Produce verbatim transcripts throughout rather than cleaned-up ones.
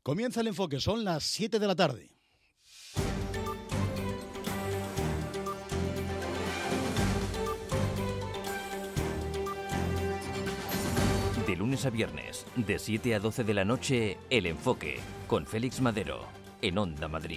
Comienza el enfoque, son las siete de la tarde. De lunes a viernes, de siete a doce de la noche, El Enfoque, con Félix Madero, en Onda Madrid.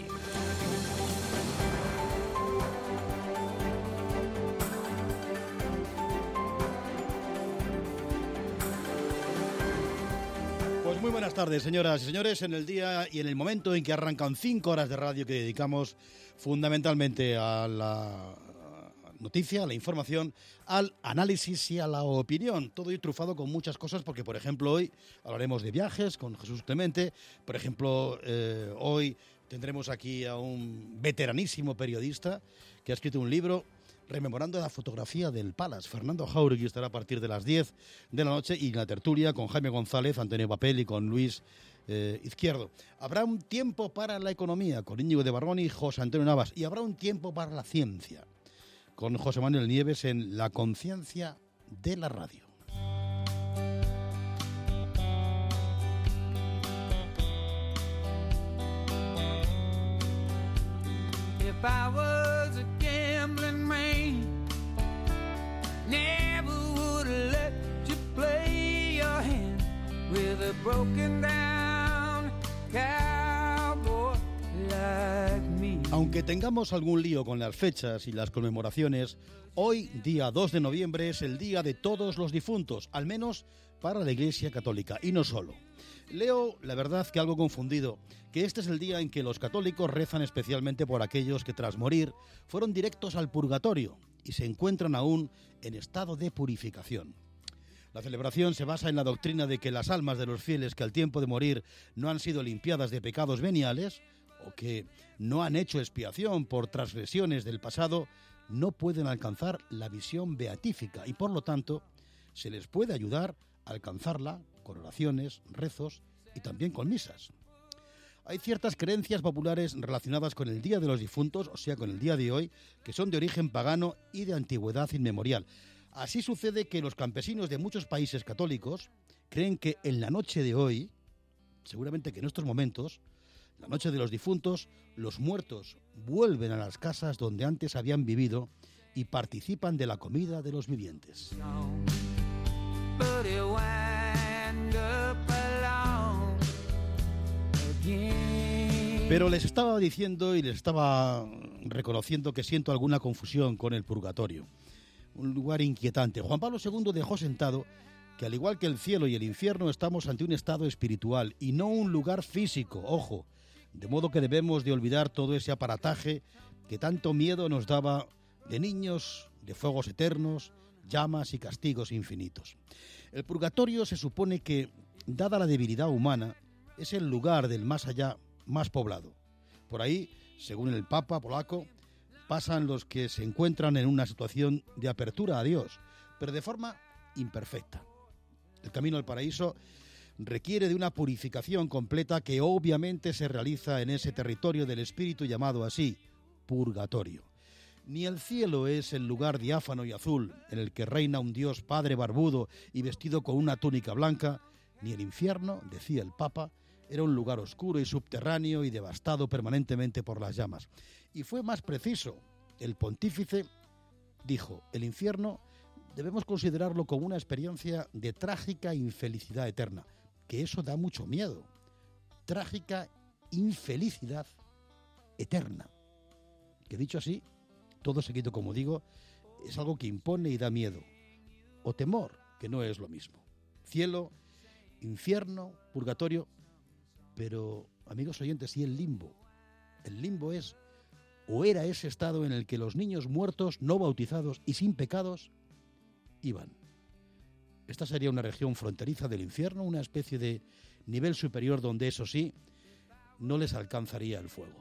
Pues muy buenas tardes, señoras y señores, en el día y en el momento en que arrancan cinco horas de radio que dedicamos fundamentalmente a la noticia, a la información, al análisis y a la opinión. Todo y trufado con muchas cosas porque, por ejemplo, hoy hablaremos de viajes con Jesús Clemente. Por ejemplo, eh, hoy tendremos aquí a un veteranísimo periodista que ha escrito un libro rememorando la fotografía del Palace. Fernando Jáuregui estará a partir de las diez de la noche y en la tertulia con Jaime González, Antonio Papel y con Luis eh, Izquierdo. Habrá un tiempo para la economía con Íñigo de Barbón y José Antonio Navas. Y habrá un tiempo para la ciencia con José Manuel Nieves en La conciencia de la radio. If I was a gambling man, never would let you play your hand with a broken down cowboy like me. Aunque tengamos algún lío con las fechas y las conmemoraciones, hoy, día dos de noviembre, es el día de todos los difuntos, al menos para la Iglesia Católica, y no solo. Leo, la verdad que algo confundido, que este es el día en que los católicos rezan especialmente por aquellos que tras morir fueron directos al purgatorio y se encuentran aún en estado de purificación. La celebración se basa en la doctrina de que las almas de los fieles que al tiempo de morir no han sido limpiadas de pecados veniales o que no han hecho expiación por transgresiones del pasado no pueden alcanzar la visión beatífica y por lo tanto se les puede ayudar a alcanzarla con oraciones, rezos y también con misas. Hay ciertas creencias populares relacionadas con el Día de los Difuntos, o sea, con el día de hoy, que son de origen pagano y de antigüedad inmemorial. Así sucede que los campesinos de muchos países católicos creen que en la noche de hoy, seguramente que en estos momentos, la noche de los difuntos, los muertos vuelven a las casas donde antes habían vivido y participan de la comida de los vivientes. Pero les estaba diciendo y les estaba reconociendo que siento alguna confusión con el purgatorio. Un lugar inquietante. Juan Pablo segundo dejó sentado que al igual que el cielo y el infierno estamos ante un estado espiritual y no un lugar físico, ojo, de modo que debemos de olvidar todo ese aparataje que tanto miedo nos daba de niños, de fuegos eternos, llamas y castigos infinitos. El purgatorio se supone que, dada la debilidad humana, es el lugar del más allá más poblado. Por ahí, según el Papa polaco, pasan los que se encuentran en una situación de apertura a Dios, pero de forma imperfecta. El camino al paraíso requiere de una purificación completa que obviamente se realiza en ese territorio del espíritu llamado así, purgatorio. Ni el cielo es el lugar diáfano y azul en el que reina un Dios padre barbudo y vestido con una túnica blanca, ni el infierno, decía el Papa, era un lugar oscuro y subterráneo y devastado permanentemente por las llamas. Y fue más preciso. El pontífice dijo, el infierno debemos considerarlo como una experiencia de trágica infelicidad eterna, que eso da mucho miedo. Trágica infelicidad eterna. Que dicho así, todo seguido como digo, es algo que impone y da miedo. O temor, que no es lo mismo. Cielo, infierno, purgatorio. Pero, amigos oyentes, ¿y el limbo? El limbo es, o era ese estado en el que los niños muertos, no bautizados y sin pecados, iban. Esta sería una región fronteriza del infierno, una especie de nivel superior donde, eso sí, no les alcanzaría el fuego.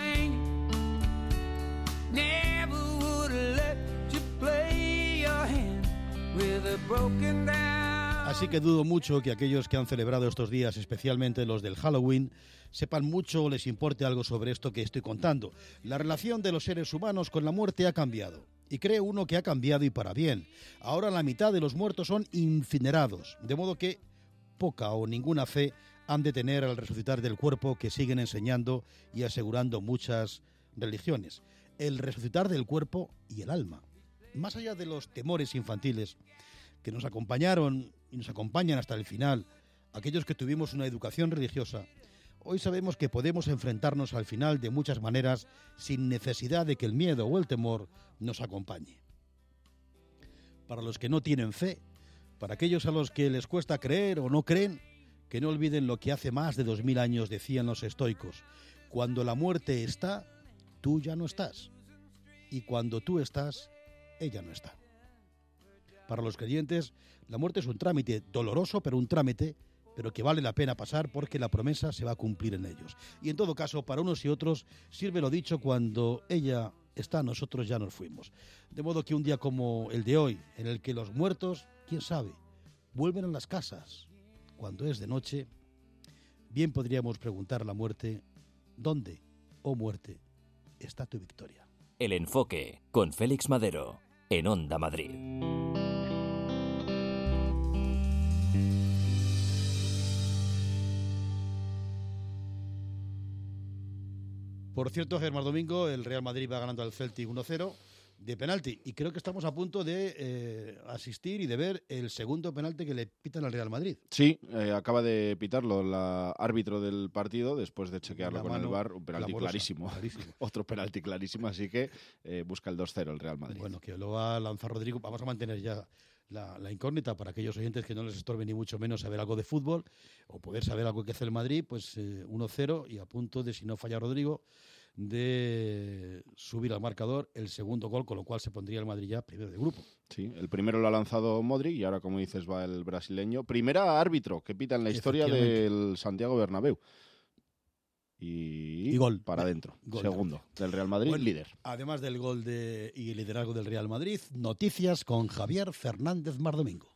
Así que dudo mucho que aquellos que han celebrado estos días, especialmente los del Halloween, sepan mucho o les importe algo sobre esto que estoy contando. La relación de los seres humanos con la muerte ha cambiado. Y cree uno que ha cambiado y para bien. Ahora la mitad de los muertos son incinerados, de modo que poca o ninguna fe han de tener al resucitar del cuerpo que siguen enseñando y asegurando muchas religiones. El resucitar del cuerpo y el alma. Más allá de los temores infantiles que nos acompañaron y nos acompañan hasta el final, aquellos que tuvimos una educación religiosa, hoy sabemos que podemos enfrentarnos al final de muchas maneras sin necesidad de que el miedo o el temor nos acompañe. Para los que no tienen fe, para aquellos a los que les cuesta creer o no creen, que no olviden lo que hace más de dos mil años decían los estoicos: cuando la muerte está, tú ya no estás, y cuando tú estás, ella no está. Para los creyentes, la muerte es un trámite doloroso, pero un trámite, pero que vale la pena pasar porque la promesa se va a cumplir en ellos. Y en todo caso, para unos y otros, sirve lo dicho: cuando ella está, nosotros ya nos fuimos. De modo que un día como el de hoy, en el que los muertos, quién sabe, vuelven a las casas, cuando es de noche, bien podríamos preguntar a la muerte: ¿dónde, oh muerte, está tu victoria? El Enfoque, con Félix Madero, en Onda Madrid. Por cierto, Germán Domingo, el Real Madrid va ganando al Celtic uno cero de penalti, y creo que estamos a punto de eh, asistir y de ver el segundo penalti que le pitan al Real Madrid. Sí, eh, acaba de pitarlo el árbitro del partido después de chequearlo La con mano el V A R, un penalti clamorosa, clarísimo. clarísimo. Otro penalti clarísimo, así que eh, busca el dos cero el Real Madrid. Bueno, que lo va a lanzar Rodrigo. Vamos a mantener ya la, la incógnita para aquellos oyentes que no les estorbe ni mucho menos saber algo de fútbol o poder saber algo que hace el Madrid. Pues eh, uno cero y a punto de, si no falla Rodrigo, de subir al marcador el segundo gol, con lo cual se pondría el Madrid ya primero de grupo. Sí, el primero lo ha lanzado Modric y ahora, como dices, va el brasileño. Primera árbitro que pita en la historia del Santiago Bernabéu. Y, y gol. Para adentro. Gol Segundo del Real Madrid, bueno, líder. Además del gol de, y el liderazgo del Real Madrid, noticias con Javier Fernández Mardomingo.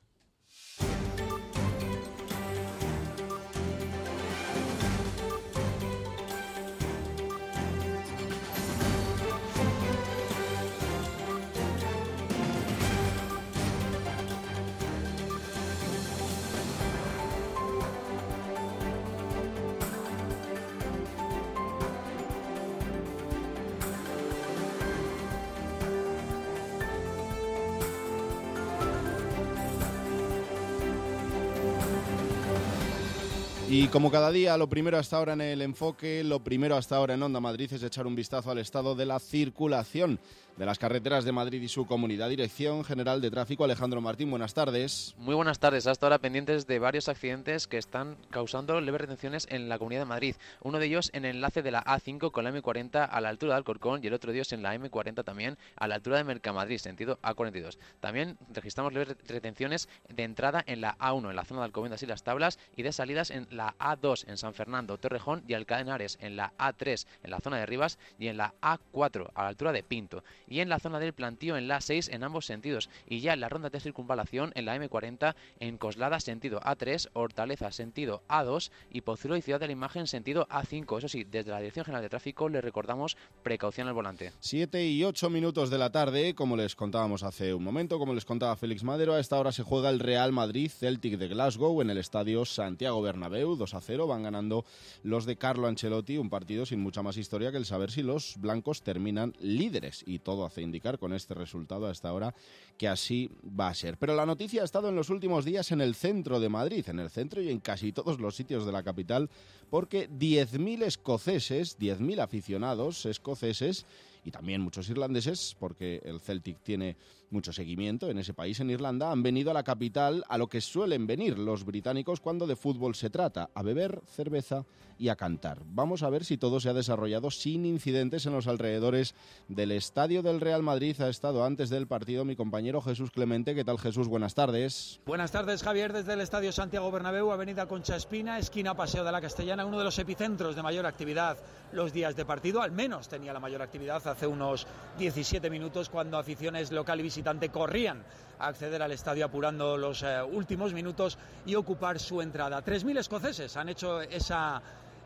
Y como cada día, lo primero hasta ahora en el Enfoque, lo primero hasta ahora en Onda Madrid es echar un vistazo al estado de la circulación de las carreteras de Madrid y su comunidad. Dirección General de Tráfico, Alejandro Martín, buenas tardes. Muy buenas tardes. Hasta ahora pendientes de varios accidentes que están causando leves retenciones en la Comunidad de Madrid. Uno de ellos en el enlace de la A cinco con la eme cuarenta a la altura de Alcorcón y el otro de ellos en la eme cuarenta también a la altura de Mercamadrid, sentido A cuarenta y dos. También registramos leves retenciones de entrada en la A uno, en la zona de Alcobendas y Las Tablas, y de salidas en la A dos, en San Fernando, Torrejón y Alcalá de Henares, en la A tres, en la zona de Rivas, y en la A cuatro, a la altura de Pinto. Y en la zona del Plantío en la A seis en ambos sentidos, y ya en la ronda de circunvalación en la eme cuarenta en Coslada sentido A tres, Hortaleza sentido A dos y Pozuelo y Ciudad de la Imagen sentido A cinco. Eso sí, desde la Dirección General de Tráfico le recordamos precaución al volante. Siete y ocho minutos de la tarde, como les contábamos hace un momento, como les contaba Félix Madero, a esta hora se juega el Real Madrid Celtic de Glasgow en el estadio Santiago Bernabéu, dos a cero, van ganando los de Carlo Ancelotti, un partido sin mucha más historia que el saber si los blancos terminan líderes, y todo hace indicar con este resultado a esta hora que así va a ser. Pero la noticia ha estado en los últimos días en el centro de Madrid, en el centro y en casi todos los sitios de la capital, porque diez mil escoceses, diez mil aficionados escoceses y también muchos irlandeses, porque el Celtic tiene mucho seguimiento en ese país, en Irlanda, han venido a la capital a lo que suelen venir los británicos cuando de fútbol se trata, a beber cerveza y a cantar. Vamos a ver si todo se ha desarrollado sin incidentes en los alrededores del estadio del Real Madrid. Ha estado antes del partido mi compañero Jesús Clemente. ¿Qué tal, Jesús? Buenas tardes. Buenas tardes, Javier, desde el estadio Santiago Bernabéu, avenida Concha Espina, esquina Paseo de la Castellana, uno de los epicentros de mayor actividad los días de partido, al menos tenía la mayor actividad hace unos diecisiete minutos, cuando aficiones local y visitante corrían a acceder al estadio apurando los eh, últimos minutos y ocupar su entrada. tres mil escoceses han hecho esa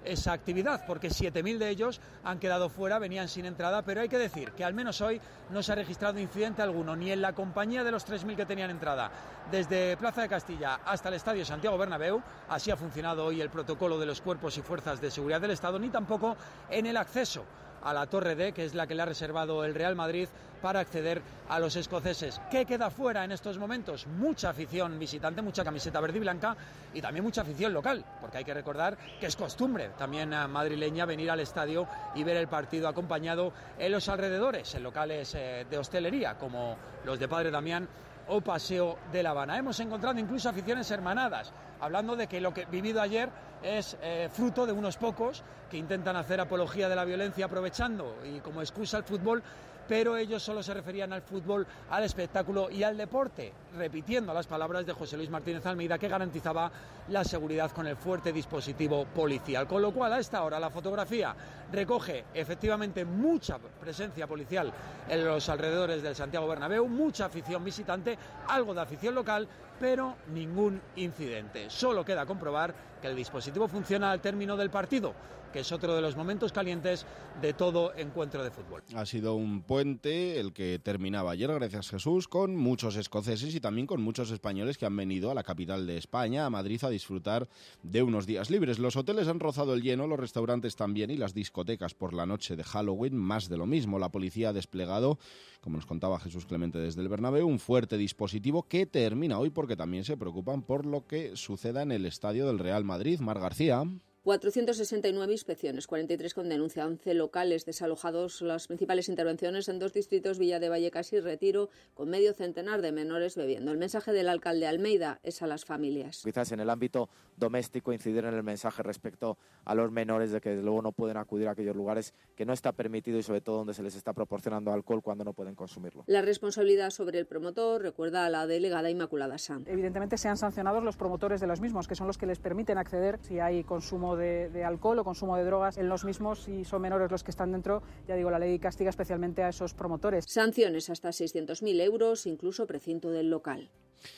esa actividad, porque siete mil de ellos han quedado fuera, venían sin entrada, pero hay que decir que al menos hoy no se ha registrado incidente alguno, ni en la compañía de los tres mil que tenían entrada, desde Plaza de Castilla hasta el Estadio Santiago Bernabéu. Así ha funcionado hoy el protocolo de los cuerpos y fuerzas de seguridad del Estado, ni tampoco en el acceso a la Torre D, que es la que le ha reservado el Real Madrid para acceder a los escoceses. ¿Qué queda fuera en estos momentos? Mucha afición visitante, mucha camiseta verde y blanca y también mucha afición local, porque hay que recordar que es costumbre también madrileña venir al estadio y ver el partido acompañado en los alrededores, en locales de hostelería como los de Padre Damián o Paseo de La Habana. Hemos encontrado incluso aficiones hermanadas, hablando de que lo que he vivido ayer es eh, fruto de unos pocos que intentan hacer apología de la violencia aprovechando y como excusa el fútbol, pero ellos solo se referían al fútbol, al espectáculo y al deporte, repitiendo las palabras de José Luis Martínez Almeida, que garantizaba la seguridad con el fuerte dispositivo policial. Con lo cual, a esta hora, la fotografía recoge efectivamente mucha presencia policial en los alrededores del Santiago Bernabéu, mucha afición visitante, algo de afición local, pero ningún incidente. Solo queda comprobar que el dispositivo funciona al término del partido, que es otro de los momentos calientes de todo encuentro de fútbol. Ha sido un puente el que terminaba ayer, gracias Jesús, con muchos escoceses y también con muchos españoles que han venido a la capital de España, a Madrid, a disfrutar de unos días libres. Los hoteles han rozado el lleno, los restaurantes también y las discotecas por la noche de Halloween, más de lo mismo. La policía ha desplegado, como nos contaba Jesús Clemente desde el Bernabéu, un fuerte dispositivo que termina hoy porque también se preocupan por lo que suceda en el estadio del Real Madrid. Mar García. cuatrocientas sesenta y nueve inspecciones, cuarenta y tres con denuncia, once locales desalojados, las principales intervenciones en dos distritos, Villa de Vallecas y Retiro, con medio centenar de menores bebiendo. El mensaje del alcalde Almeida es a las familias. Quizás en el ámbito doméstico incidir en el mensaje respecto a los menores de que desde luego no pueden acudir a aquellos lugares que no está permitido y sobre todo donde se les está proporcionando alcohol cuando no pueden consumirlo. La responsabilidad sobre el promotor recuerda a la delegada Inmaculada Sanz. Evidentemente sean sancionados los promotores de los mismos, que son los que les permiten acceder si hay consumo De, de alcohol o consumo de drogas en los mismos y son menores los que están dentro. Ya digo, la ley castiga especialmente a esos promotores. Sanciones hasta seiscientos mil euros, incluso precinto del local.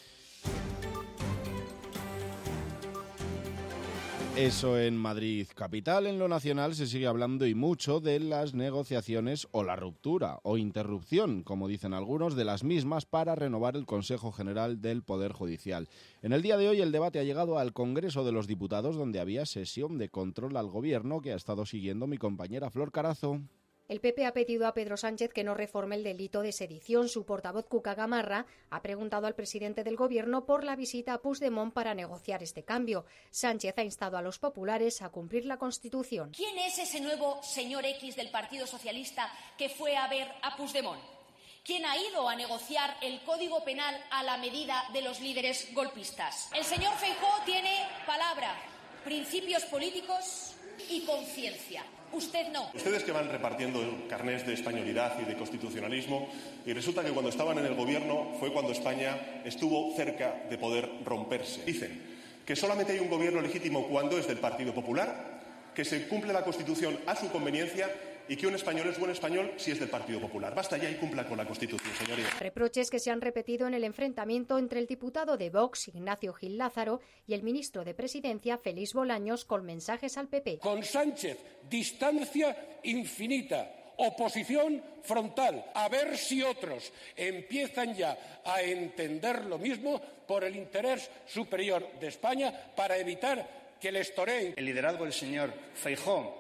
Eso en Madrid capital. En lo nacional se sigue hablando y mucho de las negociaciones o la ruptura o interrupción, como dicen algunos, de las mismas para renovar el Consejo General del Poder Judicial. En el día de hoy el debate ha llegado al Congreso de los Diputados, donde había sesión de control al Gobierno que ha estado siguiendo mi compañera Flor Carazo. El P P ha pedido a Pedro Sánchez que no reforme el delito de sedición. Su portavoz, Cuca Gamarra, ha preguntado al presidente del Gobierno por la visita a Puigdemont para negociar este cambio. Sánchez ha instado a los populares a cumplir la Constitución. ¿Quién es ese nuevo señor X del Partido Socialista que fue a ver a Puigdemont? ¿Quién ha ido a negociar el Código Penal a la medida de los líderes golpistas? El señor Feijóo tiene palabra, principios políticos y conciencia. Usted no. Ustedes que van repartiendo carnés de españolidad y de constitucionalismo, y resulta que cuando estaban en el gobierno fue cuando España estuvo cerca de poder romperse. Dicen que solamente hay un gobierno legítimo cuando es del Partido Popular, que se cumple la Constitución a su conveniencia y que un español es buen español si es del Partido Popular. Basta ya y cumpla con la Constitución, señorías. Reproches que se han repetido en el enfrentamiento entre el diputado de Vox, Ignacio Gil Lázaro, y el ministro de Presidencia, Félix Bolaños, con mensajes al P P. Con Sánchez, distancia infinita, oposición frontal. A ver si otros empiezan ya a entender lo mismo por el interés superior de España para evitar que les toreen. El liderazgo del señor Feijóo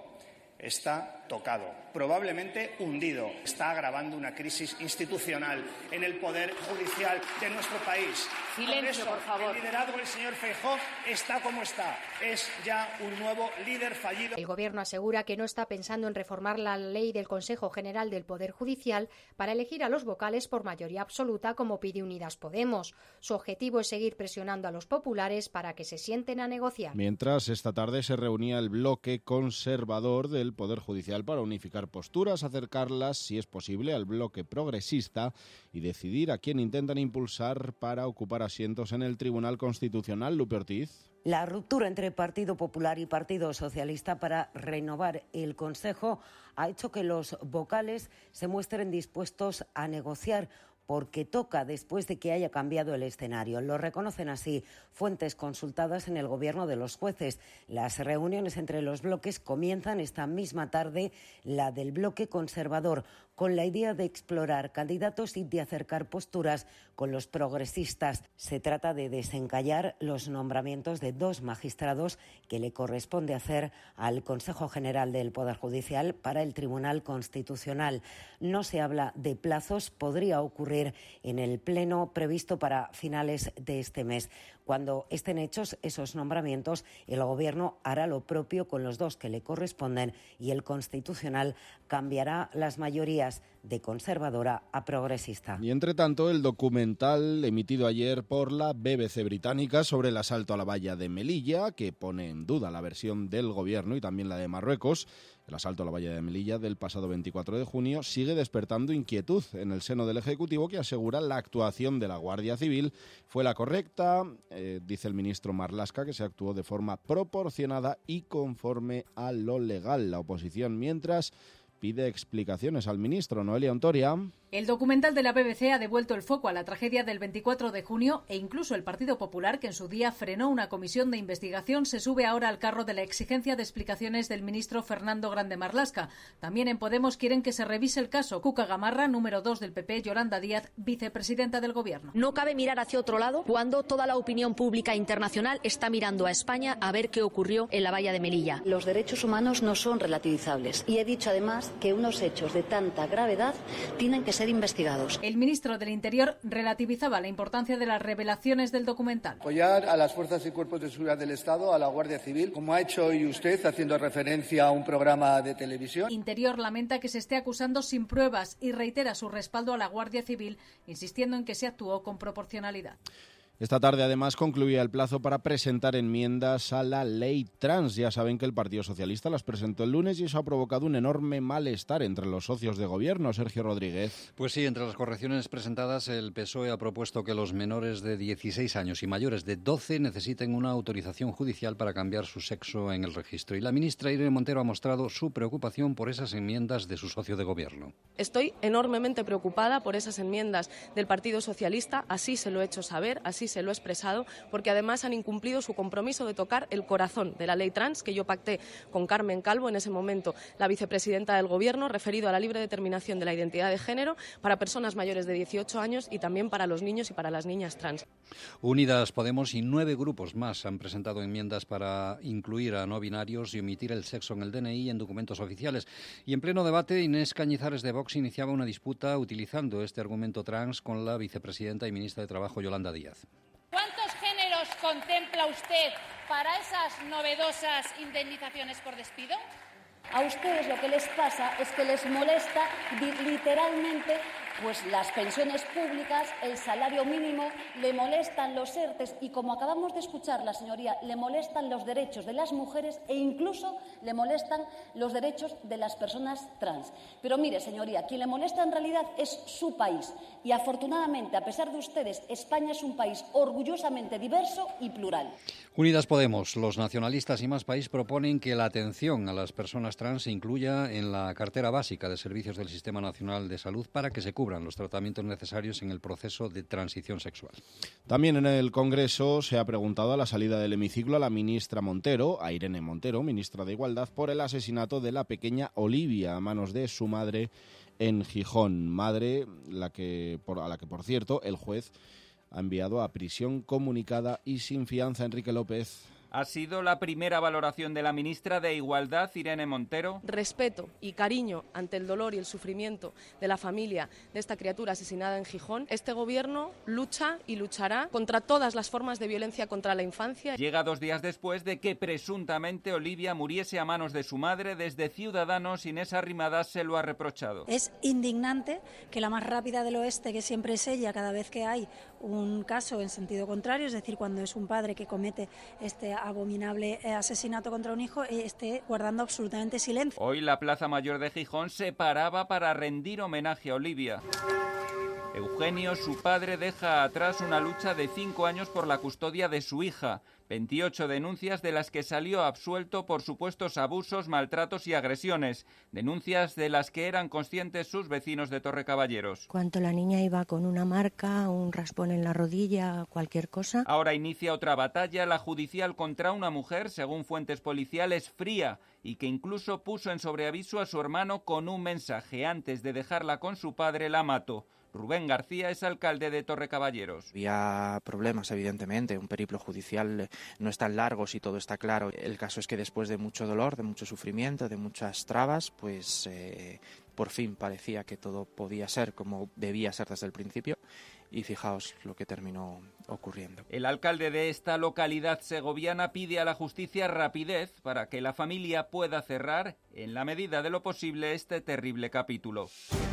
está tocado, probablemente hundido. Está agravando una crisis institucional en el Poder Judicial de nuestro país. Silencio, por, eso, por favor. El liderazgo del señor Feijóo está como está. Es ya un nuevo líder fallido. El Gobierno asegura que no está pensando en reformar la ley del Consejo General del Poder Judicial para elegir a los vocales por mayoría absoluta, como pide Unidas Podemos. Su objetivo es seguir presionando a los populares para que se sienten a negociar. Mientras, esta tarde se reunía el bloque conservador del Poder Judicial para unificar posturas, acercarlas, si es posible, al bloque progresista y decidir a quién intentan impulsar para ocupar asientos en el Tribunal Constitucional. Lupe Ortiz. La ruptura entre Partido Popular y Partido Socialista para renovar el Consejo ha hecho que los vocales se muestren dispuestos a negociar. porque toca después de que haya cambiado el escenario. Lo reconocen así fuentes consultadas en el gobierno de los jueces. Las reuniones entre los bloques comienzan esta misma tarde, la del bloque conservador, con la idea de explorar candidatos y de acercar posturas con los progresistas. Se trata de desencallar los nombramientos de dos magistrados que le corresponde hacer al Consejo General del Poder Judicial para el Tribunal Constitucional. No se habla de plazos, podría ocurrir en el pleno previsto para finales de este mes. Cuando estén hechos esos nombramientos, el Gobierno hará lo propio con los dos que le corresponden y el Constitucional cambiará las mayorías de conservadora a progresista. Y entre tanto, el documental emitido ayer por la B B C británica sobre el asalto a la valla de Melilla, que pone en duda la versión del Gobierno y también la de Marruecos, el asalto a la valla de Melilla del pasado veinticuatro de junio, sigue despertando inquietud en el seno del Ejecutivo, que asegura la actuación de la Guardia Civil fue la correcta. Eh, dice el ministro Marlaska que se actuó de forma proporcionada y conforme a lo legal. La oposición, mientras, pide explicaciones al ministro. Noelia Ontoria. El documental de la B B C ha devuelto el foco a la tragedia del veinticuatro de junio e incluso el Partido Popular, que en su día frenó una comisión de investigación, se sube ahora al carro de la exigencia de explicaciones del ministro Fernando Grande Marlaska. También en Podemos quieren que se revise el caso. Cuca Gamarra, número dos del P P, Yolanda Díaz, vicepresidenta del Gobierno. No cabe mirar hacia otro lado cuando toda la opinión pública internacional está mirando a España a ver qué ocurrió en la valla de Melilla. Los derechos humanos no son relativizables y he dicho además que unos hechos de tanta gravedad tienen que ser investigados. El ministro del Interior relativizaba la importancia de las revelaciones del documental. Apoyar a las fuerzas y cuerpos de seguridad del Estado, a la Guardia Civil, como ha hecho hoy usted, haciendo referencia a un programa de televisión. Interior lamenta que se esté acusando sin pruebas y reitera su respaldo a la Guardia Civil, insistiendo en que se actuó con proporcionalidad. Esta tarde, además, concluía el plazo para presentar enmiendas a la ley trans. Ya saben que el Partido Socialista las presentó el lunes y eso ha provocado un enorme malestar entre los socios de gobierno. Sergio Rodríguez. Pues sí, entre las correcciones presentadas, el P S O E ha propuesto que los menores de dieciséis años y mayores de doce necesiten una autorización judicial para cambiar su sexo en el registro. Y la ministra Irene Montero ha mostrado su preocupación por esas enmiendas de su socio de gobierno. Estoy enormemente preocupada por esas enmiendas del Partido Socialista, así se lo he hecho saber, así se lo he expresado, porque además han incumplido su compromiso de tocar el corazón de la ley trans que yo pacté con Carmen Calvo, en ese momento la vicepresidenta del Gobierno, referido a la libre determinación de la identidad de género para personas mayores de dieciocho años y también para los niños y para las niñas trans. Unidas Podemos y nueve grupos más han presentado enmiendas para incluir a no binarios y omitir el sexo en el D N I y en documentos oficiales. Y en pleno debate, Inés Cañizares de Vox iniciaba una disputa utilizando este argumento trans con la vicepresidenta y ministra de Trabajo, Yolanda Díaz. ¿Cuántos géneros contempla usted para esas novedosas indemnizaciones por despido? A ustedes lo que les pasa es que les molesta literalmente pues las pensiones públicas, el salario mínimo, le molestan los ERTES y, como acabamos de escuchar la señoría, le molestan los derechos de las mujeres e incluso le molestan los derechos de las personas trans. Pero mire, señoría, quien le molesta en realidad es su país y afortunadamente, a pesar de ustedes, España es un país orgullosamente diverso y plural. Unidas Podemos, los nacionalistas y Más País proponen que la atención a las personas trans se incluya en la cartera básica de servicios del Sistema Nacional de Salud para que se cubran los tratamientos necesarios en el proceso de transición sexual. También en el Congreso se ha preguntado a la salida del hemiciclo a la ministra Montero, a Irene Montero, ministra de Igualdad, por el asesinato de la pequeña Olivia a manos de su madre en Gijón. Madre la que, por, a la que, por cierto, el juez ha enviado a prisión comunicada y sin fianza. Enrique López. Ha sido la primera valoración de la ministra de Igualdad, Irene Montero. Respeto y cariño ante el dolor y el sufrimiento de la familia de esta criatura asesinada en Gijón. Este gobierno lucha y luchará contra todas las formas de violencia contra la infancia. Llega dos días después de que presuntamente Olivia muriese a manos de su madre. Desde Ciudadanos, Inés Arrimadas se lo ha reprochado. Es indignante que la más rápida del oeste, que siempre es ella, cada vez que hay un caso en sentido contrario, es decir, cuando es un padre que comete este abominable asesinato contra un hijo, esté guardando absolutamente silencio. Hoy la Plaza Mayor de Gijón se paraba para rendir homenaje a Olivia. Eugenio, su padre, deja atrás una lucha de cinco años por la custodia de su hija. veintiocho denuncias de las que salió absuelto por supuestos abusos, maltratos y agresiones. Denuncias de las que eran conscientes sus vecinos de Torrecaballeros. Cuando la niña iba con una marca, un raspón en la rodilla, cualquier cosa. Ahora inicia otra batalla, la judicial contra una mujer, según fuentes policiales, fría y que incluso puso en sobreaviso a su hermano con un mensaje. Antes de dejarla con su padre, la mató. Rubén García es alcalde de Torrecaballeros. Había problemas, evidentemente, un periplo judicial no es tan largo si todo está claro. El caso es que después de mucho dolor, de mucho sufrimiento, de muchas trabas, pues eh, por fin parecía que todo podía ser como debía ser desde el principio. Y fijaos lo que terminó ocurriendo. El alcalde de esta localidad segoviana pide a la justicia rapidez para que la familia pueda cerrar, en la medida de lo posible, este terrible capítulo.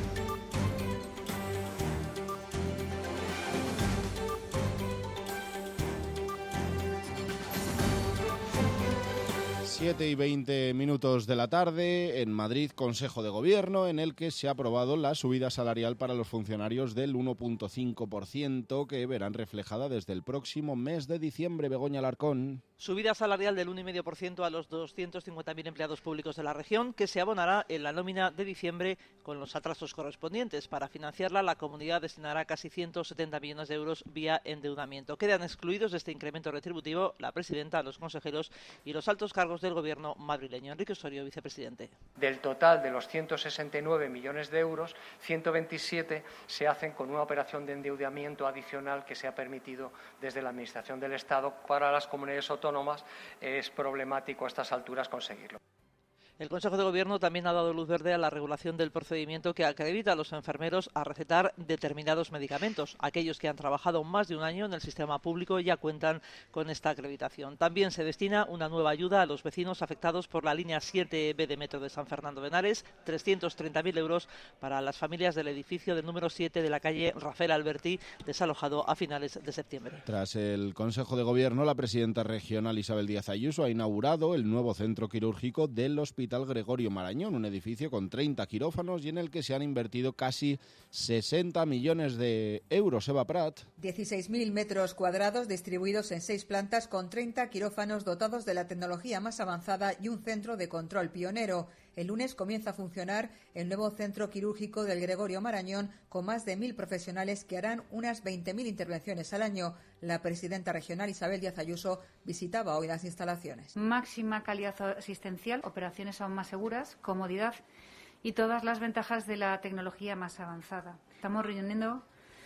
siete y veinte minutos de la tarde, en Madrid, Consejo de Gobierno, en el que se ha aprobado la subida salarial para los funcionarios del uno punto cinco por ciento, que verán reflejada desde el próximo mes de diciembre. Begoña Alarcón. Subida salarial del uno coma cinco por ciento a los doscientos cincuenta mil empleados públicos de la región, que se abonará en la nómina de diciembre con los atrasos correspondientes. Para financiarla, la comunidad destinará casi ciento setenta millones de euros vía endeudamiento. Quedan excluidos de este incremento retributivo la presidenta, los consejeros y los altos cargos del Gobierno madrileño. Enrique Osorio, vicepresidente. Del total de los ciento sesenta y nueve millones de euros, ciento veintisiete se hacen con una operación de endeudamiento adicional que se ha permitido desde la Administración del Estado. Para las comunidades autónomas es problemático a estas alturas conseguirlo. El Consejo de Gobierno también ha dado luz verde a la regulación del procedimiento que acredita a los enfermeros a recetar determinados medicamentos. Aquellos que han trabajado más de un año en el sistema público ya cuentan con esta acreditación. También se destina una nueva ayuda a los vecinos afectados por la línea siete B de Metro de San Fernando de Henares, trescientos treinta mil euros para las familias del edificio del número siete de la calle Rafael Alberti, desalojado a finales de septiembre. Tras el Consejo de Gobierno, la presidenta regional Isabel Díaz Ayuso ha inaugurado el nuevo centro quirúrgico del Hospital Gregorio Marañón, un edificio con treinta quirófanos y en el que se han invertido casi sesenta millones de euros. Eva Prat. dieciséis mil metros cuadrados distribuidos en seis plantas con treinta quirófanos dotados de la tecnología más avanzada y un centro de control pionero. El lunes comienza a funcionar el nuevo centro quirúrgico del Gregorio Marañón con más de mil profesionales que harán unas veinte mil intervenciones al año. La presidenta regional Isabel Díaz Ayuso visitaba hoy las instalaciones. Máxima calidad asistencial, operaciones aún más seguras, comodidad y todas las ventajas de la tecnología más avanzada. Estamos reuniendo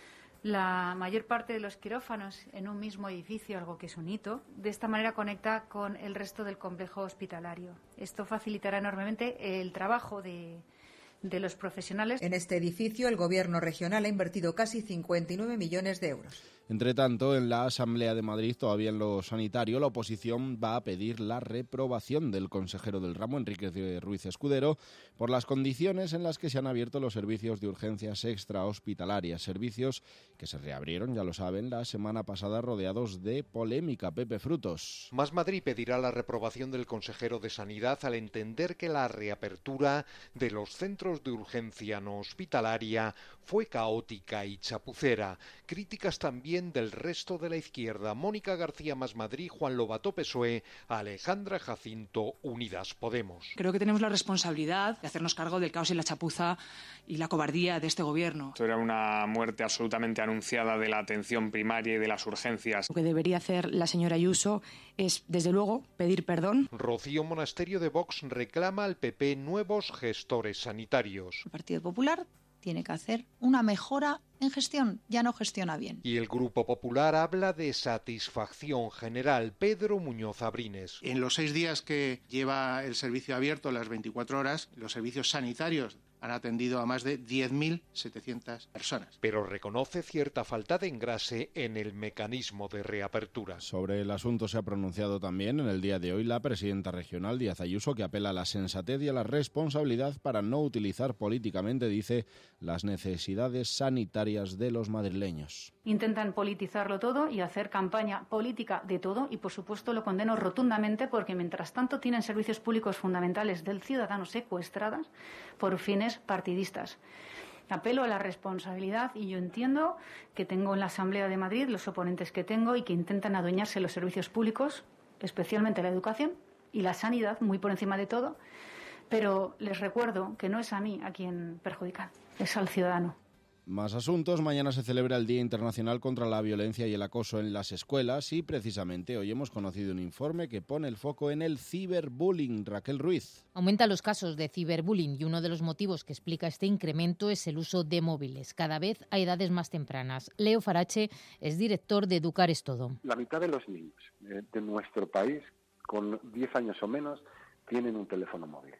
la mayor parte de los quirófanos en un mismo edificio, algo que es un hito. De esta manera conecta con el resto del complejo hospitalario. Esto facilitará enormemente el trabajo de, de los profesionales. En este edificio, el Gobierno regional ha invertido casi cincuenta y nueve millones de euros. Entre tanto, en la Asamblea de Madrid, todavía en lo sanitario, la oposición va a pedir la reprobación del consejero del ramo, Enrique Ruiz Escudero, por las condiciones en las que se han abierto los servicios de urgencias extrahospitalarias, servicios que se reabrieron, ya lo saben, la semana pasada rodeados de polémica. Pepe Frutos. Más Madrid pedirá la reprobación del consejero de Sanidad al entender que la reapertura de los centros de urgencia no hospitalaria fue caótica y chapucera. Críticas también del resto de la izquierda. Mónica García Más Madrid, Juan Lobato P S O E, Alejandra Jacinto Unidas Podemos. Creo que tenemos la responsabilidad de hacernos cargo del caos y la chapuza y la cobardía de este gobierno. Esto era una muerte absolutamente anunciada de la atención primaria y de las urgencias. Lo que debería hacer la señora Ayuso es, desde luego, pedir perdón. Rocío Monasterio de Vox reclama al P P nuevos gestores sanitarios. El Partido Popular tiene que hacer una mejora en gestión, ya no gestiona bien. Y el Grupo Popular habla de satisfacción general. Pedro Muñoz Abrines. En los seis días que lleva el servicio abierto, las veinticuatro horas, los servicios sanitarios han atendido a más de diez mil setecientas personas. Pero reconoce cierta falta de engrase en el mecanismo de reapertura. Sobre el asunto se ha pronunciado también en el día de hoy la presidenta regional Díaz Ayuso, que apela a la sensatez y a la responsabilidad para no utilizar políticamente, dice, las necesidades sanitarias de los madrileños. Intentan politizarlo todo y hacer campaña política de todo y, por supuesto, lo condeno rotundamente porque, mientras tanto, tienen servicios públicos fundamentales del ciudadano secuestradas por fines partidistas. Apelo a la responsabilidad y yo entiendo que tengo en la Asamblea de Madrid los oponentes que tengo y que intentan adueñarse de los servicios públicos, especialmente la educación y la sanidad, muy por encima de todo, pero les recuerdo que no es a mí a quien perjudican, es al ciudadano. Más asuntos. Mañana se celebra el Día Internacional contra la Violencia y el Acoso en las Escuelas y precisamente hoy hemos conocido un informe que pone el foco en el ciberbullying. Raquel Ruiz. Aumentan los casos de ciberbullying y uno de los motivos que explica este incremento es el uso de móviles, cada vez a edades más tempranas. Leo Farache es director de Educar es Todo. La mitad de los niños de nuestro país, con diez años o menos, tienen un teléfono móvil.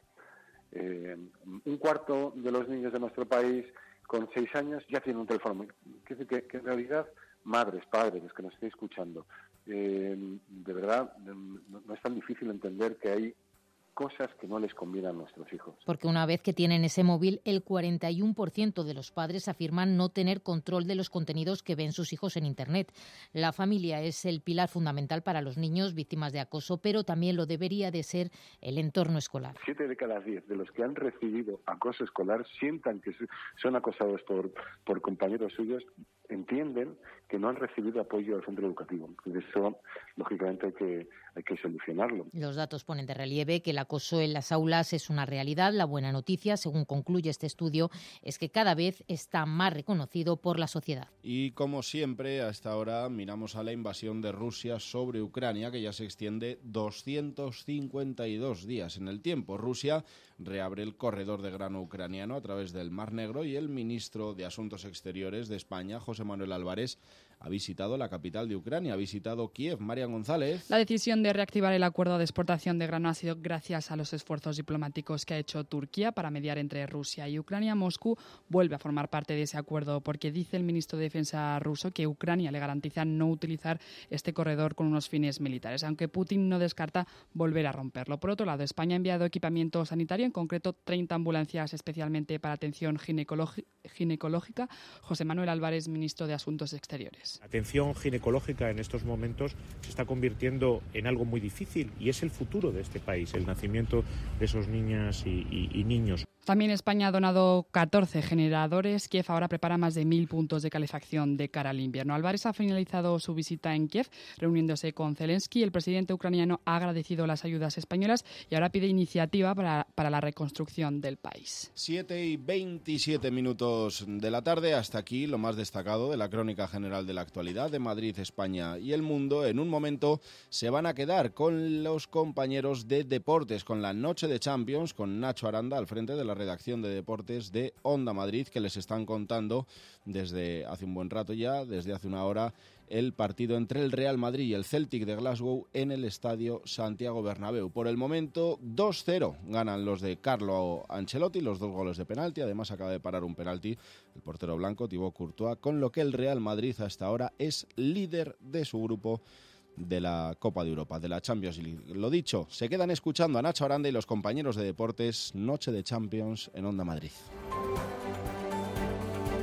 Eh, un cuarto de los niños de nuestro país con seis años ya tienen un teléfono móvil. Quiere decir que, que en realidad, madres, padres, los que nos estén escuchando, eh, de verdad no, no es tan difícil entender que hay cosas que no les convienen a nuestros hijos. Porque una vez que tienen ese móvil, el cuarenta y uno por ciento de los padres afirman no tener control de los contenidos que ven sus hijos en Internet. La familia es el pilar fundamental para los niños víctimas de acoso, pero también lo debería de ser el entorno escolar. Siete de cada diez de los que han recibido acoso escolar sientan que son acosados por, por compañeros suyos, entienden que no han recibido apoyo al centro educativo. Eso, lógicamente, hay que, hay que solucionarlo. Los datos ponen de relieve que el acoso en las aulas es una realidad. La buena noticia, según concluye este estudio, es que cada vez está más reconocido por la sociedad. Y como siempre, a esta hora miramos a la invasión de Rusia sobre Ucrania, que ya se extiende doscientos cincuenta y dos días en el tiempo. Rusia reabre el corredor de grano ucraniano a través del Mar Negro y el ministro de Asuntos Exteriores de España, José Manuel Álvarez, ha visitado la capital de Ucrania, ha visitado Kiev. Marian González. La decisión de reactivar el acuerdo de exportación de grano ha sido gracias a los esfuerzos diplomáticos que ha hecho Turquía para mediar entre Rusia y Ucrania. Moscú vuelve a formar parte de ese acuerdo porque dice el ministro de Defensa ruso que Ucrania le garantiza no utilizar este corredor con unos fines militares, aunque Putin no descarta volver a romperlo. Por otro lado, España ha enviado equipamiento sanitario, en concreto treinta ambulancias especialmente para atención ginecológica. José Manuel Álvarez, ministro de Asuntos Exteriores. La atención ginecológica en estos momentos se está convirtiendo en algo muy difícil y es el futuro de este país, el nacimiento de esos niñas y, y, y niños. También España ha donado catorce generadores. Kiev ahora prepara más de mil puntos de calefacción de cara al invierno. Álvarez ha finalizado su visita en Kiev, reuniéndose con Zelensky. El presidente ucraniano ha agradecido las ayudas españolas y ahora pide iniciativa para, para la reconstrucción del país. siete y veintisiete minutos de la tarde. Hasta aquí lo más destacado de la crónica general de la actualidad de Madrid, España y el mundo. En un momento se van a quedar con los compañeros de deportes, con la noche de Champions, con Nacho Aranda al frente de la redacción de deportes de Onda Madrid, que les están contando desde hace un buen rato ya, desde hace una hora, el partido entre el Real Madrid y el Celtic de Glasgow en el estadio Santiago Bernabéu. Por el momento, dos cero ganan los de Carlo Ancelotti, los dos goles de penalti. Además, acaba de parar un penalti el portero blanco, Thibaut Courtois, con lo que el Real Madrid hasta ahora es líder de su grupo de la Copa de Europa, de la Champions League. Lo dicho, se quedan escuchando a Nacho Aranda y los compañeros de deportes, Noche de Champions en Onda Madrid.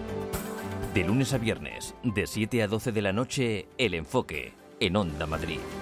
De lunes a viernes, de siete a doce de la noche, El Enfoque, en Onda Madrid.